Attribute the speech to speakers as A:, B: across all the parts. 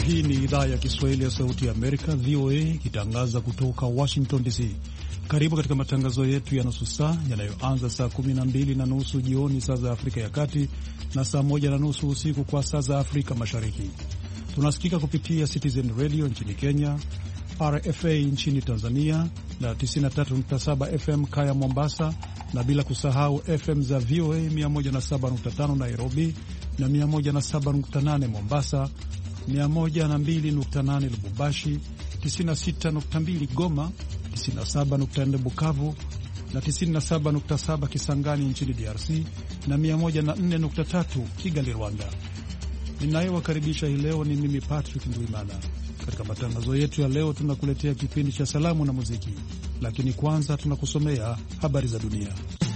A: Hii ni idhaa ya Kiswahili ya Sauti ya Amerika, VOA, ikitangaza kutoka Washington DC. Karibu katika matangazo yetu ya nusu saa yanayoanza saa 12:30 jioni saa za Afrika ya Kati na saa 1:30 usiku kwa saa za Afrika Mashariki. Tunasikika kupitia Citizen Radio nchini Kenya, RFA nchini Tanzania na 93.7 FM Kaya Mombasa, na bila kusahau FM za VOA 107.5 Nairobi na 107.8 Mombasa, 102.8 Lubumbashi, 96.2 Goma, 97.4 Bukavu na 97.7 Kisangani nchini DRC na 104.3 Kigali, Rwanda. Ninayewakaribisha hii leo ni mimi Patrick Ndwimana. Katika matangazo yetu ya leo tunakuletea kipindi cha salamu na muziki, lakini kwanza tunakusomea habari za dunia.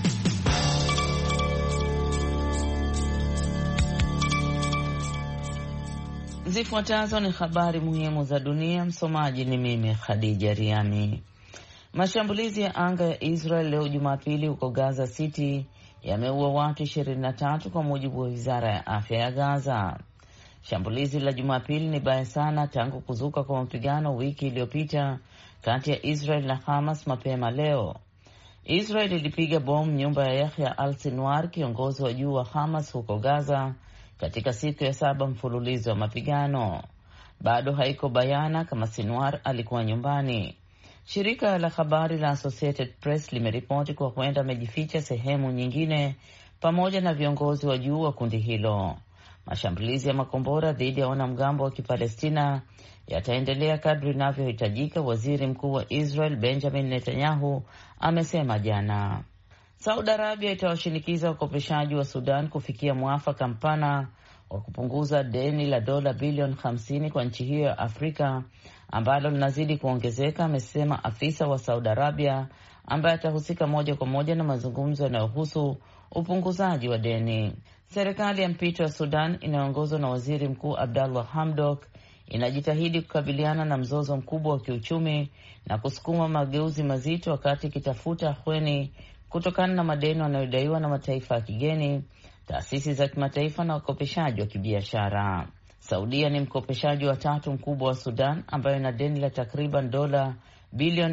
B: Zifuatazo ni habari muhimu za dunia. Msomaji ni mimi Khadija Riami. Mashambulizi ya anga ya Israel leo Jumapili huko Gaza City yameua watu 23 kwa mujibu wa wizara ya afya ya Gaza. Shambulizi la Jumapili ni baya sana tangu kuzuka kwa mapigano wiki iliyopita kati ya Israel na Hamas mapema leo. Israel ilipiga bomu nyumba ya Yahya al-Sinwar, kiongozi wa juu wa Hamas huko Gaza, katika siku ya 7 mfululizo wa mapigano. Bado haiko bayana kama Sinwar alikuwa nyumbani. Shirika la habari la Associated Press limeripoti kwa huenda amejificha sehemu nyingine pamoja na viongozi wa juu wa kundi hilo. Mashambulizi ya makombora dhidi ya wanamgambo wa Kipalestina yataendelea kadri inavyohitajika, waziri mkuu wa Israel Benjamin Netanyahu amesema jana. Saudi Arabia itawashinikiza wakopeshaji wa Sudan kufikia mwafaka mpana wa kupunguza deni la dola bilioni 50 kwa nchi hiyo ya Afrika ambalo linazidi kuongezeka, amesema afisa wa Saudi Arabia ambaye atahusika moja kwa moja na mazungumzo yanayohusu upunguzaji wa deni. Serikali ya mpito ya Sudan inayoongozwa na waziri mkuu Abdallah Hamdok inajitahidi kukabiliana na mzozo mkubwa wa kiuchumi na kusukuma mageuzi mazito wakati ikitafuta ahueni kutokana na madeni yanayodaiwa na mataifa ya kigeni, taasisi za kimataifa na wakopeshaji wa kibiashara. Saudia ni mkopeshaji wa 3 mkubwa wa Sudan ambayo ina deni la takriban dola bilioni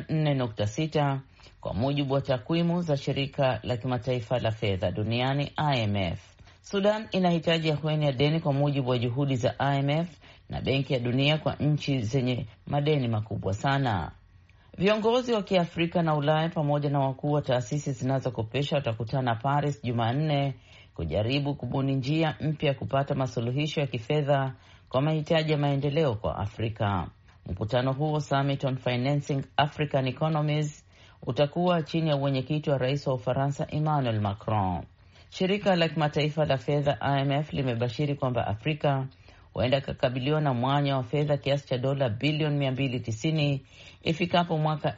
B: 4.6 kwa mujibu wa takwimu za shirika la kimataifa la fedha duniani IMF. Sudan inahitaji ahueni ya deni kwa mujibu wa juhudi za IMF na Benki ya Dunia kwa nchi zenye madeni makubwa sana. Viongozi wa Kiafrika na Ulaya pamoja na wakuu wa taasisi zinazokopesha watakutana Paris Jumanne kujaribu kubuni njia mpya kupata masuluhisho ya kifedha kwa mahitaji ya maendeleo kwa Afrika. Mkutano huo, Summit on Financing African Economies, utakuwa chini ya uwenyekiti wa rais wa Ufaransa Emmanuel Macron. Shirika la kimataifa la fedha IMF limebashiri kwamba Afrika huenda kakabiliwa na mwanya wa fedha kiasi cha dola bilioni 290 ifikapo mwaka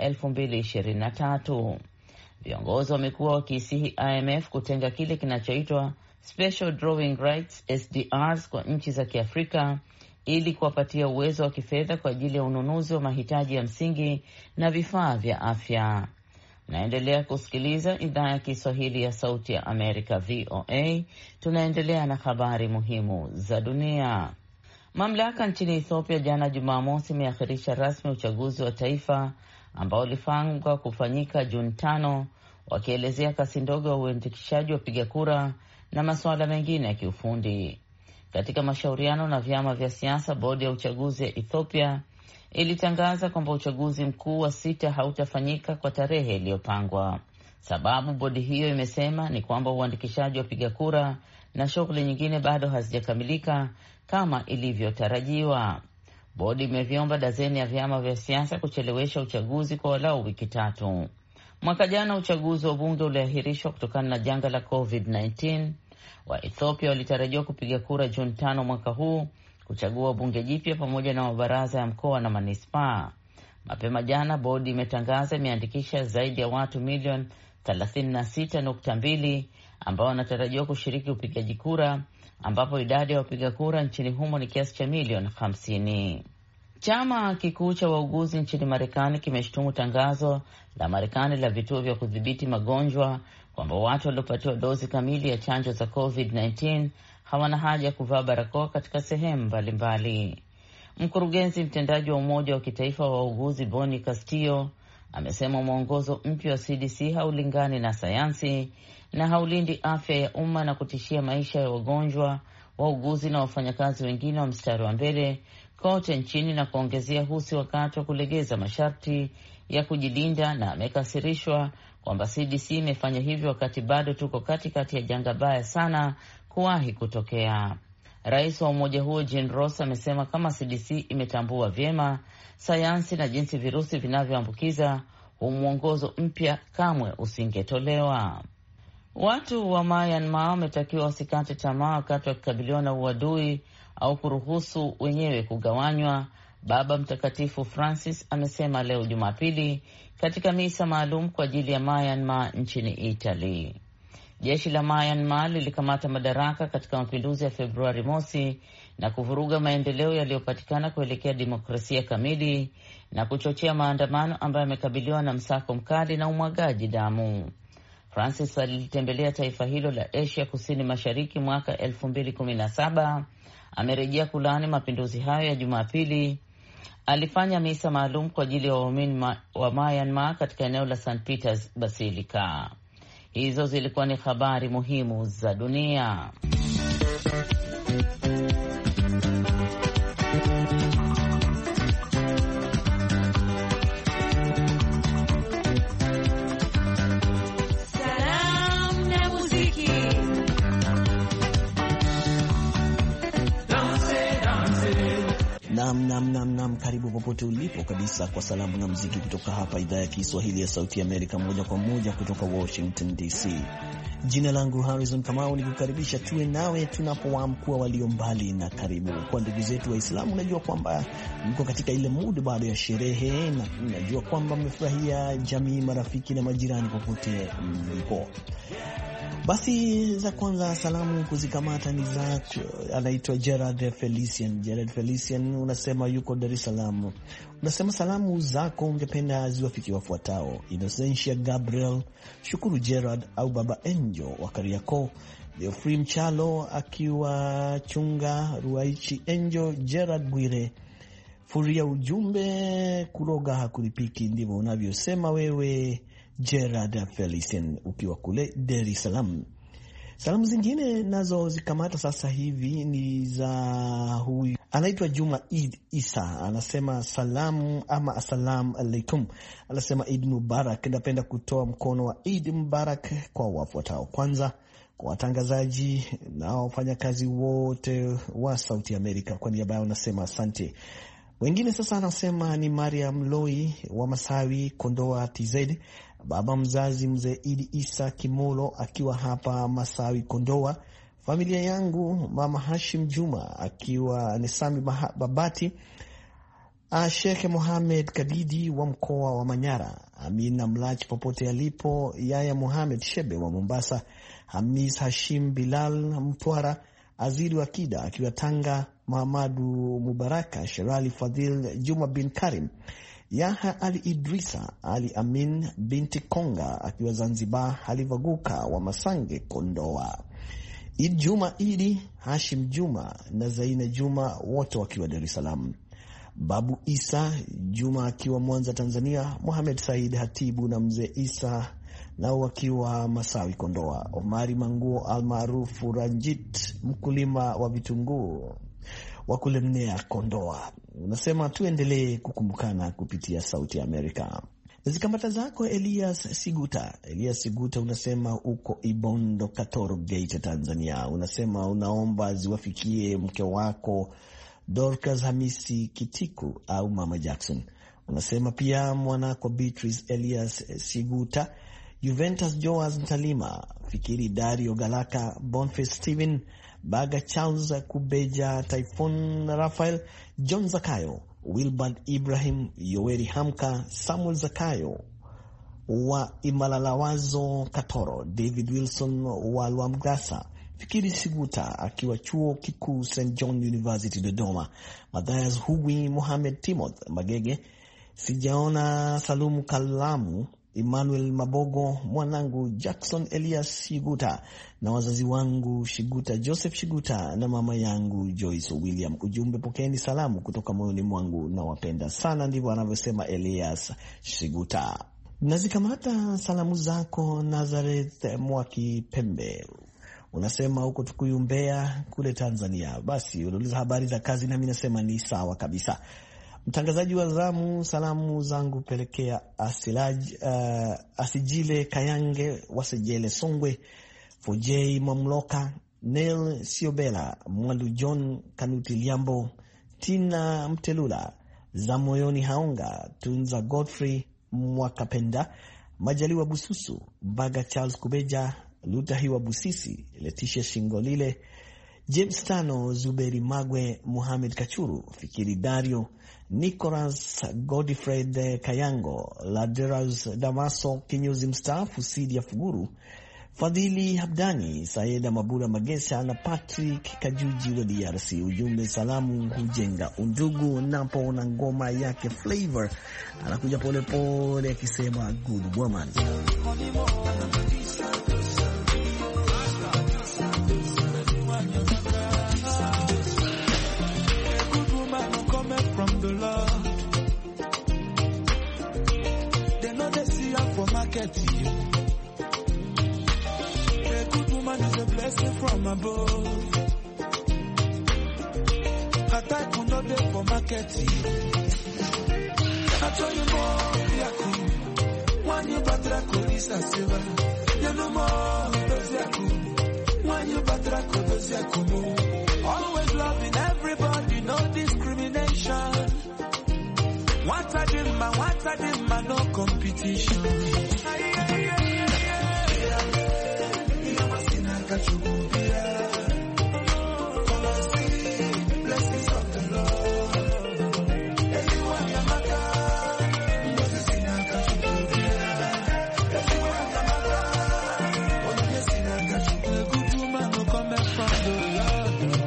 B: 2023. Viongozi wamekuwa wakiisihi IMF kutenga kile kinachoitwa Special Drawing Rights SDRs kwa nchi za Kiafrika ili kuwapatia uwezo wa kifedha kwa ajili ya ununuzi wa mahitaji ya msingi na vifaa vya afya. Naendelea kusikiliza idhaa ya Kiswahili ya Sauti ya Amerika, VOA. Tunaendelea na habari muhimu za dunia. Mamlaka nchini Ethiopia jana Jumamosi imeakhirisha rasmi uchaguzi wa taifa ambao ulipangwa kufanyika Juni 5, wakielezea kasi ndogo ya uandikishaji wa piga kura na masuala mengine ya kiufundi. Katika mashauriano na vyama vya siasa, bodi ya uchaguzi ya Ethiopia ilitangaza kwamba uchaguzi mkuu wa 6 hautafanyika kwa tarehe iliyopangwa. Sababu bodi hiyo imesema ni kwamba uandikishaji wa piga kura na shughuli nyingine bado hazijakamilika kama ilivyotarajiwa. Bodi imeviomba dazeni ya vyama vya siasa kuchelewesha uchaguzi kwa walau wiki 3. Mwaka jana uchaguzi wa bunge uliahirishwa kutokana na janga la COVID-19. Wa Ethiopia walitarajiwa kupiga kura Juni 5 mwaka huu kuchagua bunge jipya pamoja na mabaraza ya mkoa na manispaa. Mapema jana bodi imetangaza imeandikisha zaidi ya watu milioni 36.2 ambao wanatarajiwa kushiriki upigaji kura, ambapo idadi ya wapiga kura nchini humo ni kiasi cha milioni 50. Chama kikuu cha wauguzi nchini Marekani kimeshtumu tangazo la Marekani la vituo vya kudhibiti magonjwa kwamba watu waliopatiwa dozi kamili ya chanjo za COVID-19 hawana haja ya kuvaa barakoa katika sehemu mbalimbali. Mkurugenzi mtendaji wa Umoja wa Kitaifa wa Wauguzi Boni Castillo amesema mwongozo mpya wa CDC haulingani na sayansi na haulindi afya ya umma na kutishia maisha ya wagonjwa, wauguzi na wafanyakazi wengine wa mstari wa mbele kote nchini, na kuongezea husi wakati wa kulegeza masharti ya kujilinda, na amekasirishwa kwamba CDC imefanya hivyo wakati bado tuko katikati ya janga baya sana kuwahi kutokea. Rais wa umoja huo Jean Ross amesema kama CDC imetambua vyema sayansi na jinsi virusi vinavyoambukiza, huu mwongozo mpya kamwe usingetolewa. Watu wa Myanmar wametakiwa wasikate tamaa wakati wakikabiliwa na uadui au kuruhusu wenyewe kugawanywa, Baba Mtakatifu Francis amesema leo Jumapili katika misa maalum kwa ajili ya Myanmar nchini Italy. Jeshi la Myanmar lilikamata madaraka katika mapinduzi ya Februari mosi na kuvuruga maendeleo yaliyopatikana kuelekea demokrasia kamili na kuchochea maandamano ambayo yamekabiliwa na msako mkali na umwagaji damu. Francis alilitembelea taifa hilo la Asia Kusini Mashariki mwaka 2017. Amerejea kulaani mapinduzi hayo ya Jumapili. Alifanya misa maalum kwa ajili ya waumini wa Myanmar katika eneo la St. Peter's Basilica. Hizo zilikuwa ni habari muhimu za dunia.
C: Nam, karibu popote ulipo kabisa kwa salamu na muziki kutoka hapa idhaa ya Kiswahili ya Sauti ya Amerika, moja kwa moja kutoka Washington DC. Jina langu Harrison Kamau, nikukaribisha tuwe nawe tunapowaamkua walio mbali na karibu. Kwa ndugu zetu Waislamu, najua kwamba mko katika ile mood baada ya sherehe, na najua kwamba mmefurahia jamii, marafiki na majirani popote mlipo. Basi za kwanza salamu kuzikamata ni za anaitwa Gerard Felician, unasema yuko Dar es Salaam. Unasema salamu zako ungependa ziwafikie wafuatao: Innocentia Gabriel, Shukuru Gerard au Baba Angel wa Kariakoo, Leofrey Mchalo akiwa Chunga, Ruaichi Angel, Gerard Bwire Furia. Ujumbe kuroga hakulipiki, ndivyo unavyosema wewe Gerard Felician ukiwa kule Dar es Salaam. Salamu zingine nazo zikamata sasa hivi ni za huyu anaitwa Juma Eid Isa, anasema salamu ama assalamu alaikum, anasema Eid Mubarak. Napenda kutoa mkono wa Eid Mubarak kwa wafuatao: kwanza kwa watangazaji na wafanyakazi wote wa Sauti Amerika, kwa niaba yao nasema asante. Wengine sasa anasema ni Mariam Loi wa Masawi, Kondoa TZ, baba mzazi mzee Idi Isa Kimolo akiwa hapa Masawi Kondoa, familia yangu mama Hashim Juma akiwa Nesami Babati, Sheikh Mohamed Kadidi wa mkoa wa Manyara, Amina Mlachi popote alipo, Yaya Mohamed Shebe wa Mombasa, Hamis Hashim Bilal Mtwara, Aziri wa Kida akiwa Tanga, Muhammadu Mubaraka, Sherali Fadhil, Juma bin Karim, Yaha Ali Idrisa, Ali Amin binti Konga akiwa Zanzibar, Halivaguka wa Masange Kondoa, Idi Juma Idi, Hashim Juma na Zaina Juma wote wakiwa Dar es Salaam, Babu Isa Juma akiwa Mwanza Tanzania, Mohamed Said Hatibu na mzee Isa nao wakiwa Masawi Kondoa, Omari Manguo almaarufu Ranjit mkulima wa vitunguu wa kule Mnea Kondoa. Unasema tuendelee kukumbukana kupitia Sauti ya Amerika. Zikamata zako Elias Siguta unasema uko Ibondo Katoro Gate Tanzania. Unasema unaomba ziwafikie mke wako Dorcas Hamisi Kitiku au Mama Jackson. Unasema pia mwanako Beatrice Elias Siguta, Juventus Joas Ntalima, Fikiri Dario Galaka, Boniface Steven Baga, Charles Kubeja, Typhoon Rafael, John Zakayo, Wilbard Ibrahim, Yoweri Hamka, Samuel Zakayo wa Imalalawazo Katoro, David Wilson wa Lwamgasa, Fikiri Siguta akiwa chuo kikuu St. John University Dodoma, Mathias Hugwi, Mohamed Timoth Magege, sijaona Salumu Kalamu Emmanuel Mabogo, mwanangu Jackson Elias Shiguta na wazazi wangu Shiguta Joseph Shiguta na mama yangu Joyce William. Ujumbe, pokeeni salamu kutoka moyoni mwangu na wapenda sana. Ndivyo anavyosema Elias Shiguta. Nazikamata salamu zako Nazareth Mwaki Pembe. Unasema huko Tukuyu Mbeya kule Tanzania. Basi unauliza habari za kazi, nami nasema ni sawa kabisa. Mtangazaji wa zamu, salamu zangu pelekea Asijile Kayange Wasejele Songwe, Fojei Mamloka, Neil Siobela, Mwandu John Kanuti Liambo, Tina Mtelula, Zamoyoni Haonga, Tunza Godfrey Mwakapenda, Majaliwa Bususu, Baga Charles Kubeja, Lutahiwa Busisi, Leticia Shingolile, James Tano, Zuberi Magwe, Muhammad Kachuru, Fikiri Dario, Nicholas Godfred Kayango, Laderas Damaso Kinyozi mstaafu, Sidia Fuguru, Fadhili Habdani, Saida Mabura Magesa na Patrick Kajuji wa DRC. Ujumbe, salamu hujenga undugu. Napo na ngoma yake Flavor anakuja pole pole akisema good woman.
D: A good woman is a blessing from above. Attack will not there for marketing. I tell you more, Yaku. One you batra kolisa seva. You know more, those Yaku. One you batra kolos Yaku. Always loving everybody, no discrimination. What I did, man, no competition. Blessings of the Lord. Everyone a good woman will come from the Lord.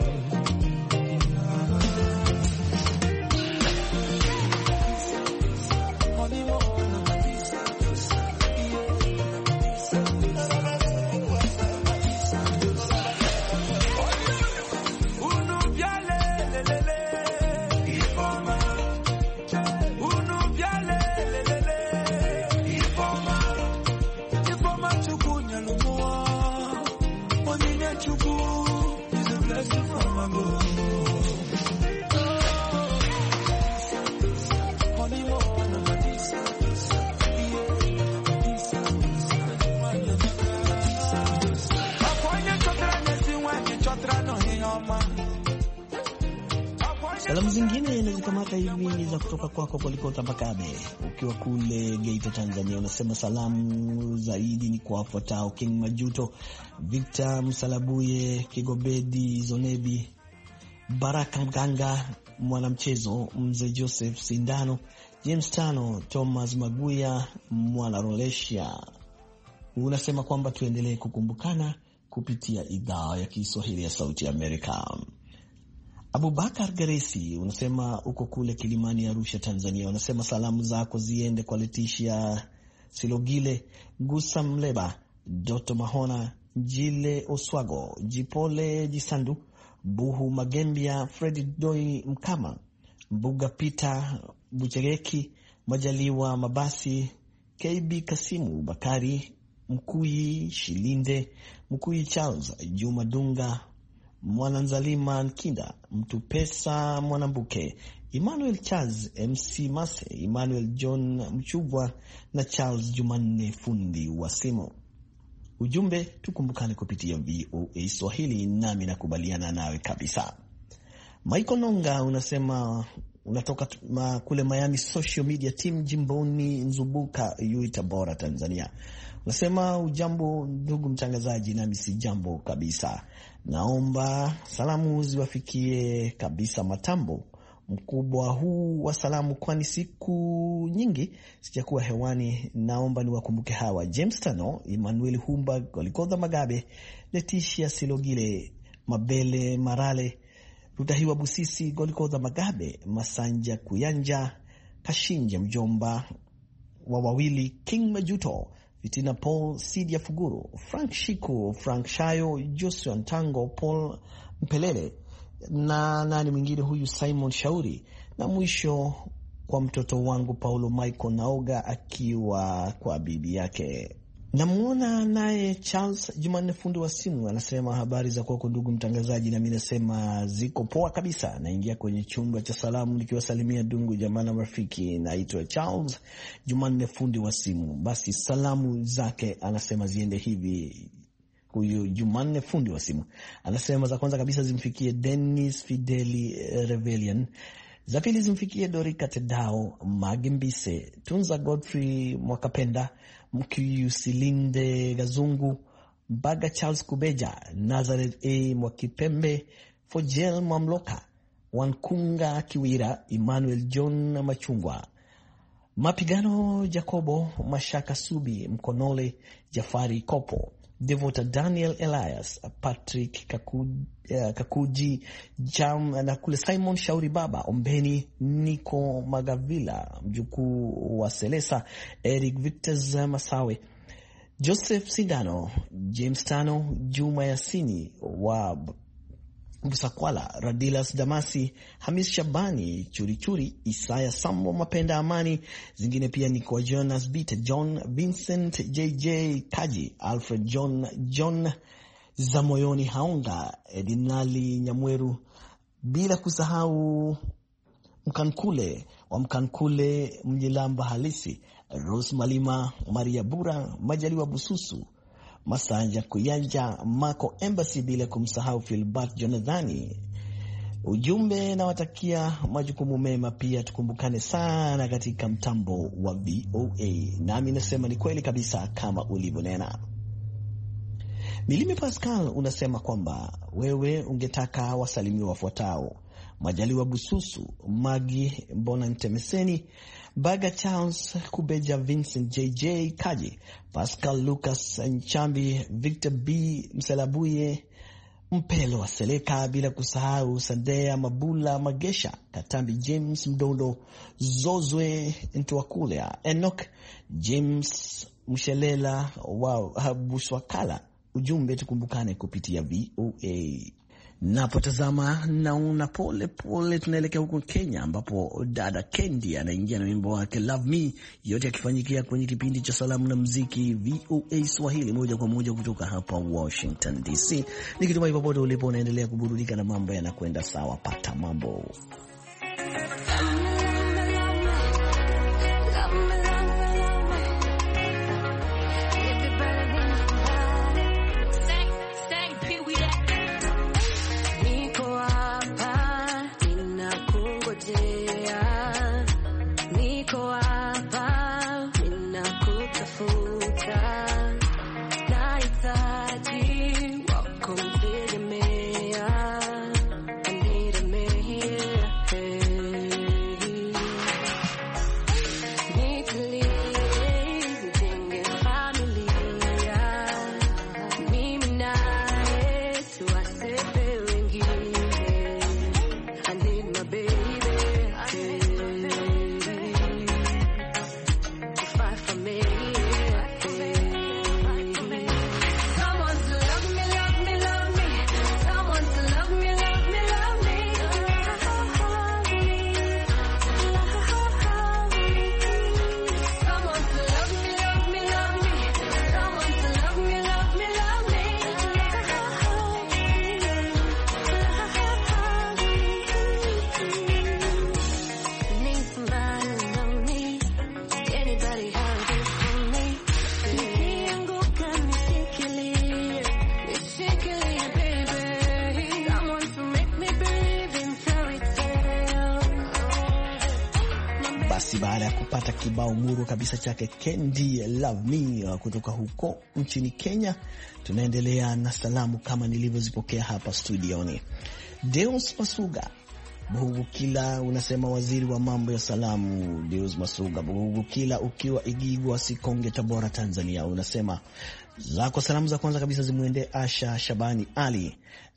C: Salamu zingine nazikamata hivi ni za kutoka kwako Kolikota Makabe ukiwa kule Geita, Tanzania. Unasema salamu zaidi ni kwa wafuatao: King Majuto, Victor Msalabuye, Kigobedi Zonebi, Baraka Mganga, mwanamchezo Mzee Joseph Sindano, James Tano, Thomas Maguya, Mwana Rolesha. Unasema kwamba tuendelee kukumbukana kupitia idhaa ya Kiswahili ya Sauti Amerika. Abubakar Garesi unasema uko kule Kilimani, Arusha, Tanzania. Unasema salamu zako ziende kwa Leticia Silogile, Gusa Mleba, Doto Mahona, Jile Oswago, Jipole Jisandu, Buhu Magembia, Fredi Doi Mkama, Mbuga Peter Buchereki, Majaliwa Mabasi, KB Kasimu Bakari, Mkuyi Shilinde, Mkuyi Charles, Juma Dunga, Mwananzalima Nkinda, Mtu Pesa Mwanambuke, Emmanuel Charles, MC Mase, Emmanuel John Mchubwa na Charles Jumanne fundi wa simu. Ujumbe, tukumbukane kupitia VOA Swahili, nami nakubaliana nawe kabisa. Michael Nonga unasema unatoka kule Miami Social Media Team, jimboni Nzubuka, Yuita Bora, Tanzania. Unasema ujambo ndugu mtangazaji, nami si jambo kabisa. Naomba salamu ziwafikie kabisa Matambo, mkubwa huu wa salamu, kwani siku nyingi sijakuwa hewani. Naomba niwakumbuke hawa: James Tano, Emmanuel Humba, Golikodha Magabe, Leticia Silogile, Mabele Marale, Rutahiwa Busisi, Golikodha Magabe, Masanja Kuyanja, Kashinje Mjomba, wa wawili, King Majuto, Fitina Paul, Sidia Fuguru, Frank Shiku, Frank Shayo, Joshua Ntango, Paul Mpelele na nani mwingine huyu, Simon Shauri, na mwisho kwa mtoto wangu Paulo Michael Naoga akiwa kwa bibi yake. Namuona naye Charles Jumanne fundi wa simu anasema habari za kwako ndugu mtangazaji, na mimi nasema ziko poa kabisa. Naingia kwenye chumba cha salamu nikiwasalimia dungu jamaa na marafiki. Naitwa Charles Jumanne fundi wa simu. Basi salamu zake anasema ziende hivi. Huyu Jumanne fundi wa simu anasema za kwanza kabisa zimfikie Dennis Fideli Rebellion, za pili zimfikie Dorika Tedao Magembise, Tunza Godfrey Mwakapenda, Mkiyu Silinde Gazungu, Baga Charles Kubeja, Nazareth A Mwakipembe, Fojel Mamloka, Wankunga Kiwira, Emmanuel John Machungwa, Mapigano Jacobo, Mashaka Subi, Mkonole Jafari Kopo, Devota Daniel Elias, Patrick Kakuji Jam na kule Simon Shauri Baba Ombeni, Nico Magavila mjukuu wa Selesa, Eric Victors Masawe, Joseph Sindano, James Tano, Juma Yasini wa Busakwala, Radilas Damasi, Hamis Shabani, Churichuri, Isaya Sambo Mapenda Amani. Zingine pia ni kwa Jonas Bite, John Vincent, JJ Kaji, Alfred John Zamoyoni Haonga, Edinali Nyamweru, bila kusahau Mkankule wa Mkankule Mjilamba Halisi, Rose Malima, Maria Bura, Majaliwa Bususu, Masanja Kuyanja, Marco Embassy, bila kumsahau Philbert Jonathani. Ujumbe na watakia majukumu mema, pia tukumbukane sana katika mtambo wa VOA. Nami nasema ni kweli kabisa kama ulivyonena. Milime Pascal unasema kwamba wewe ungetaka wasalimiwa wafuatao: Majaliwa Bususu, Magi Mbona Ntemeseni, Baga Charles Kubeja, Vincent JJ Kaji, Pascal Lucas Nchambi, Victor B Mselabuye, Mpelo wa Seleka, bila kusahau Sandea Mabula Magesha, Katambi James Mdondo, Zozwe Ntuakulea, Enoch James Mshelela wa Buswakala. Ujumbe tukumbukane kupitia VOA. Napotazama naona pole pole tunaelekea huko Kenya, ambapo dada Kendi anaingia na wimbo wake Love Me, yote yakifanyikia kwenye kipindi cha salamu na muziki VOA Swahili, moja kwa moja kutoka hapa Washington DC. Nikitumai popote ulipo unaendelea kuburudika na mambo yanakwenda sawa. Pata mambo. Baada ya kupata kibao muru kabisa chake Kendi Love Me kutoka huko nchini Kenya, tunaendelea na salamu kama nilivyozipokea hapa studioni. Deus Masuga Buhugukila unasema waziri wa mambo ya salamu. Deus Masuga Buhugukila ukiwa Igigwa Sikonge, Tabora, Tanzania, unasema zako salamu za kwanza kabisa zimuende Asha Shabani Ali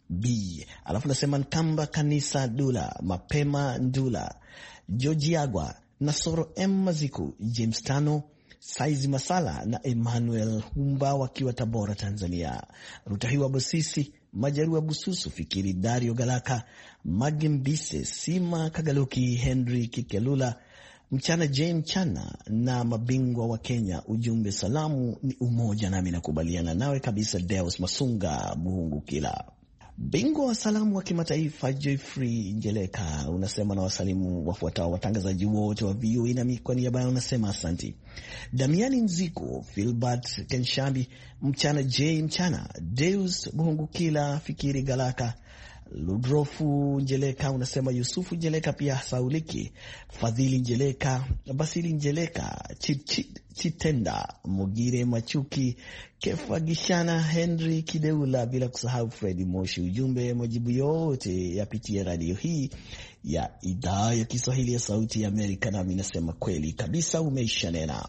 C: B, alafu unasema Nkamba Kanisa Dula, Mapema Ndula, Joji Agwa, Nasoro M Maziku, James Tano, Saizi Masala na Emmanuel Humba wakiwa Tabora, Tanzania. Rutahiwa Bosisi, Majarua Bususu, Fikiri Dario Galaka, Magimbise, Sima Kagaluki, Henry Kikelula, Mchana J Mchana na mabingwa wa Kenya. Ujumbe, salamu ni umoja, nami nakubaliana nawe kabisa. Deus Masunga Buhungu Kila. Bingwa wa salamu wa kimataifa Jeffrey Njeleka unasema na wasalimu wafuatao watangazaji wote wa VOA na kwa niaba yao unasema asanti. Damiani Nziko, Philbert Kenshambi, Mchana J Mchana, Deus Buhungukila, Fikiri Galaka, Ludrofu Njeleka unasema Yusufu Njeleka pia Sauliki, Fadhili Njeleka, Basili Njeleka, Chitenda Mugire Machuki, Kefa Gishana, Henry Kideula, bila kusahau Freddy Moshi. Ujumbe, majibu yote yapitie radio hii ya idhaa ya Kiswahili ya Sauti ya Amerika, na mimi nasema kweli kabisa umeisha nena.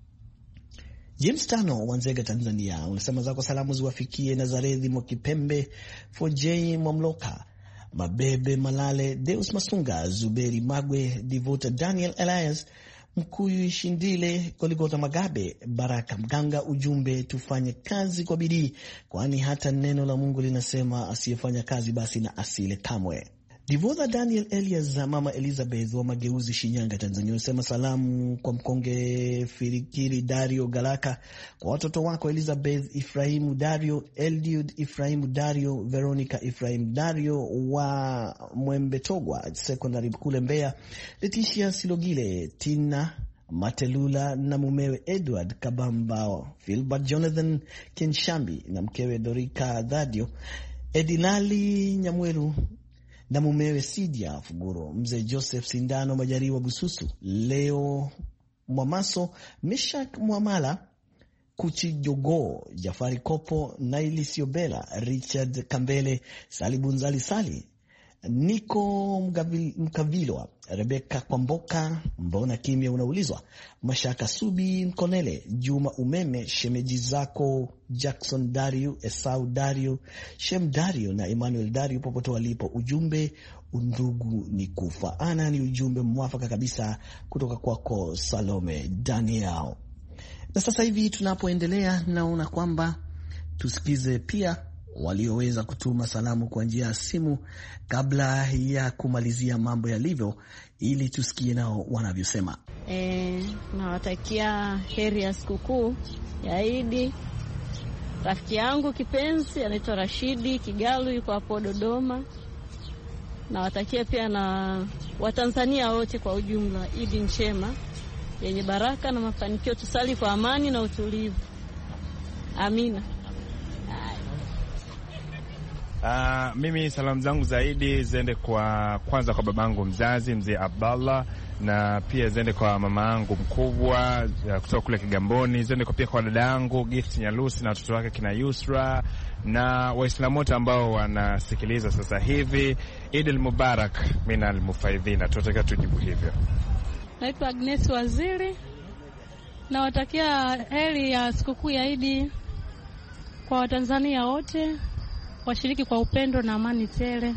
C: James Tano Wanzega, Tanzania unasema zako salamu ziwafikie Nazarethi Mokipembe, Fojei Mwamloka, Mabebe Malale, Deus Masunga, Zuberi Magwe, Divota Daniel Elias, Mkuyu Ishindile, Koligota Magabe, Baraka Mganga. Ujumbe, tufanye kazi kwa bidii, kwani hata neno la Mungu linasema asiyefanya kazi basi na asile kamwe. Divotha Daniel Elias, Mama Elizabeth wa Mageuzi, Shinyanga, Tanzania unasema salamu kwa mkonge Firikiri Dario Galaka, kwa watoto wako Elizabeth Ifrahimu Dario, Eldiud Ifrahimu Dario, Veronica Ifrahimu Dario wa Mwembetogwa Secondary kule Mbeya, Leticia Silogile, Tina Matelula na mumewe Edward Kabamba, Philbert Jonathan Kenshambi na mkewe Dorika Dadio, Edilali Nyamweru na mumewe Sidia Fuguro, mzee Joseph Sindano Majariwa Bususu, Leo Mwamaso, Meshak Mwamala, Kuchi Jogo, Jafari Kopo, Naili Siobela, Richard Kambele, Salibunzali Sali, Niko Mkavilwa, Rebeka Kwamboka, mbona kimya unaulizwa, Mashaka Subi Mkonele, Juma Umeme, shemeji zako Jackson Dario, Esau Dario, Shem Dario na Emmanuel Dario popote walipo. Ujumbe, undugu ni kufaana. Ni ujumbe mwafaka kabisa kutoka kwako Salome Daniel. Na sasa hivi tunapoendelea, naona kwamba tusikize pia walioweza kutuma salamu kwa njia ya simu kabla ya kumalizia mambo yalivyo, ili tusikie nao wanavyosema.
E: Nawatakia heri ya sikukuu ya Idi. Rafiki yangu kipenzi anaitwa Rashidi Kigalu, yuko hapo Dodoma. Nawatakia pia na Watanzania wote kwa ujumla Idi njema yenye baraka na mafanikio. Tusali kwa amani na utulivu. Amina.
F: Mimi salamu zangu zaidi zende kwanza kwa babangu mzazi mzee Abdallah, na pia zende kwa mama yangu mkubwa kutoka kule Kigamboni, zende pia kwa dada yangu Gift Nyalusi na watoto wake kina Yusra, na Waislamu wote ambao wanasikiliza sasa hivi. Eid al-Mubarak mina al-mufaidhina, tunataka tujibu hivyo.
G: Naitwa Agnes Waziri, na watakia heri ya sikukuu ya Eid kwa Watanzania wote, washiriki kwa upendo na amani tele.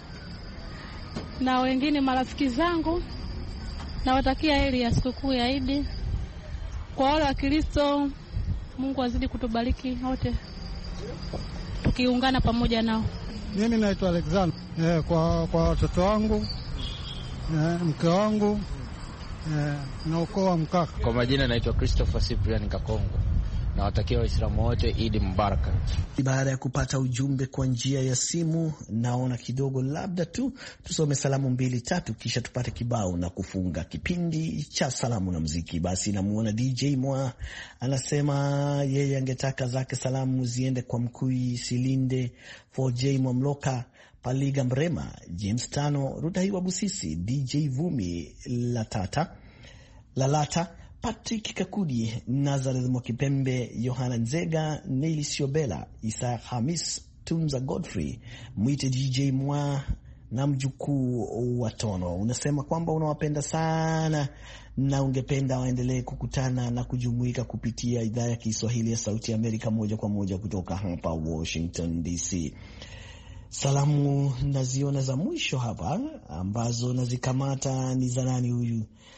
G: Na wengine marafiki zangu na watakia heri ya sikukuu ya Eid. Kwa wale wa Kristo, Mungu azidi kutubariki wote tukiungana pamoja nao.
H: Mimi naitwa Alexander, kwa watoto wangu, mke wangu, na ukoo wa Mkaka.
I: Kwa majina naitwa Christopher Cyprian Kakongo, na watakia Waislamu wote Eid Mubarak.
C: Baada ya kupata ujumbe kwa njia ya simu, naona kidogo labda tu tusome salamu 2-3 kisha tupate kibao na kufunga kipindi cha salamu na muziki. Basi namuona DJ Mwa anasema yeye angetaka zake salamu ziende kwa Mkui Silinde, 4J Mwamloka, Paliga Mrema, James Tano, Rutahiwa Busisi, DJ Vumi Lalata, Patrick Kakudi, Nazareth Mwakipembe, Yohana Nzega, Neili Siobela, Isa Hamis, Tunza Godfrey, Mwite DJ Mwa na mjukuu wa Tono. Unasema kwamba unawapenda sana na ungependa waendelee kukutana na kujumuika kupitia idhaa ya Kiswahili ya Sauti ya Amerika moja kwa moja kutoka hapa Washington DC. Salamu naziona za mwisho hapa ambazo nazikamata ni za nani huyu?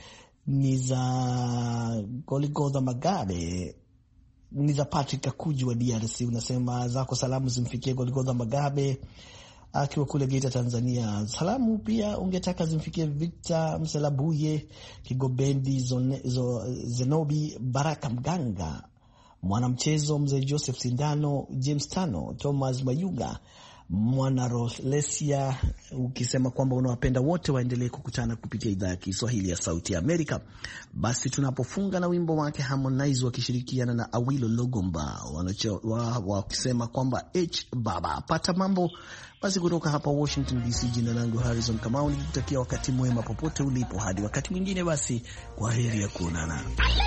C: ni za Goligodha Magabe, ni za Patrick Kakuji wa DRC. Unasema zako salamu zimfikie Goligodha Magabe akiwa kule Geita, Tanzania. Salamu pia ungetaka zimfikie Victor Mselabuye, Kigobendi Zenobi, Baraka Mganga, mwanamchezo mzee Joseph Sindano, James Tano, Thomas Mayuga, Mwana Rolesia, ukisema kwamba unawapenda wote waendelee kukutana kupitia idhaa ya Kiswahili ya Sauti ya Amerika. Basi tunapofunga na wimbo wake Harmonize wakishirikiana na Awilo Logomba wakisema kwamba Baba pata mambo. Basi kutoka hapa Washington DC, jina langu Harrison Kamau, nikikutakia wakati mwema popote ulipo. Hadi wakati mwingine, basi kwa heri ya kuonana.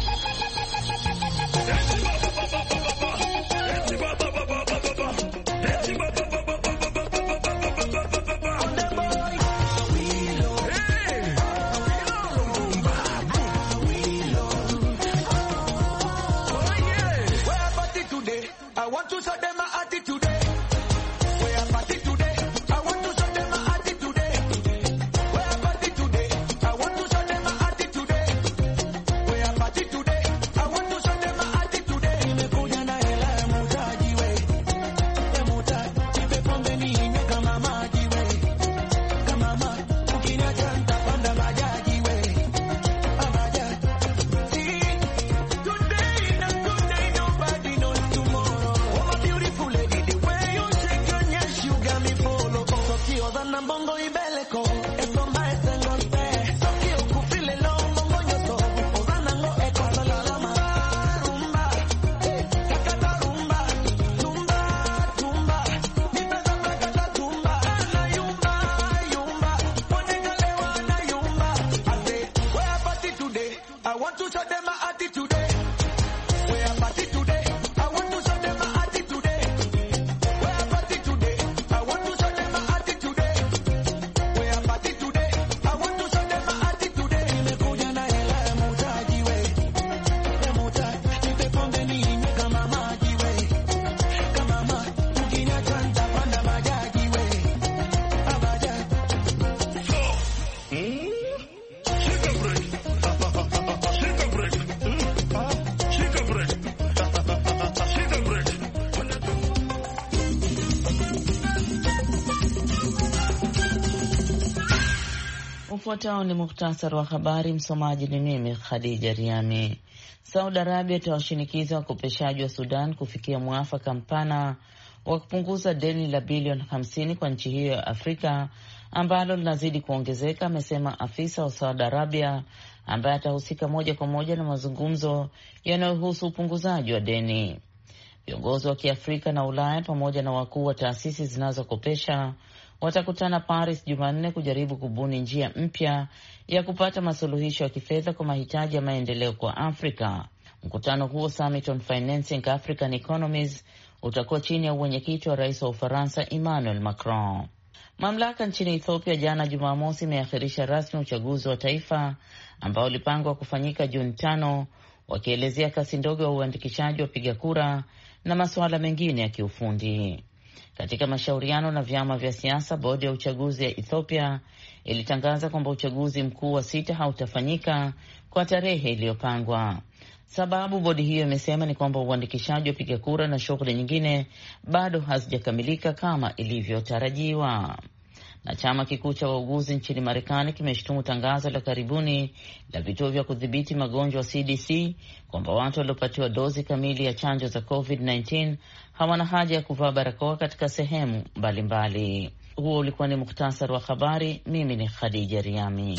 B: Ufuatao ni muhtasari wa habari. Msomaji ni mimi Khadija Riami. Saudi Arabia itawashinikiza wakopeshaji wa Sudan kufikia mwafaka mpana wa kupunguza deni la bilioni 50 kwa nchi hiyo ya Afrika ambalo linazidi kuongezeka, amesema afisa wa Saudi Arabia ambaye atahusika moja kwa moja na mazungumzo yanayohusu upunguzaji wa deni. Viongozi wa Kiafrika na Ulaya pamoja na wakuu wa taasisi zinazokopesha watakutana Paris Jumanne kujaribu kubuni njia mpya ya kupata masuluhisho ya kifedha kwa mahitaji ya maendeleo kwa Afrika. Mkutano huo, Summit on Financing African Economies, utakuwa chini ya uwenyekiti wa rais wa Ufaransa Emmanuel Macron. Mamlaka nchini Ethiopia jana Jumamosi imeakhirisha rasmi uchaguzi wa taifa ambao ulipangwa kufanyika Juni 5, wakielezea kasi ndogo ya uandikishaji wa piga kura na masuala mengine ya kiufundi. Katika mashauriano na vyama vya siasa, bodi ya uchaguzi ya Ethiopia ilitangaza kwamba uchaguzi mkuu wa 6 hautafanyika kwa tarehe iliyopangwa. Sababu bodi hiyo imesema ni kwamba uandikishaji wa piga kura na shughuli nyingine bado hazijakamilika kama ilivyotarajiwa. Na chama kikuu cha wauguzi nchini Marekani kimeshutumu tangazo la karibuni la vituo vya kudhibiti magonjwa CDC kwamba watu waliopatiwa dozi kamili ya chanjo za COVID-19 hawana haja ya kuvaa barakoa katika sehemu mbalimbali. Huo ulikuwa ni muhtasari wa habari. Mimi ni Khadija Riami.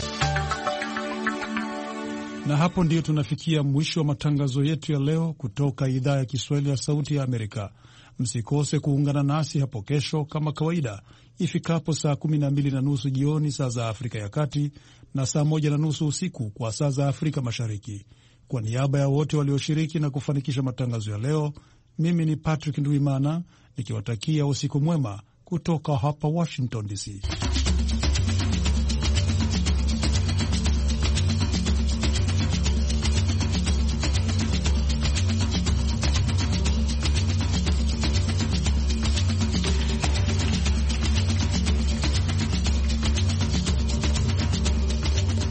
A: Na hapo ndiyo tunafikia mwisho wa matangazo yetu ya leo kutoka idhaa ya Kiswahili ya Sauti ya Amerika. Msikose kuungana nasi hapo kesho kama kawaida ifikapo saa 12:30 jioni saa za Afrika ya Kati na saa 1:30 usiku kwa saa za Afrika Mashariki. Kwa niaba ya wote walioshiriki na kufanikisha matangazo ya leo, mimi ni Patrick Ndwimana nikiwatakia usiku mwema kutoka hapa Washington DC.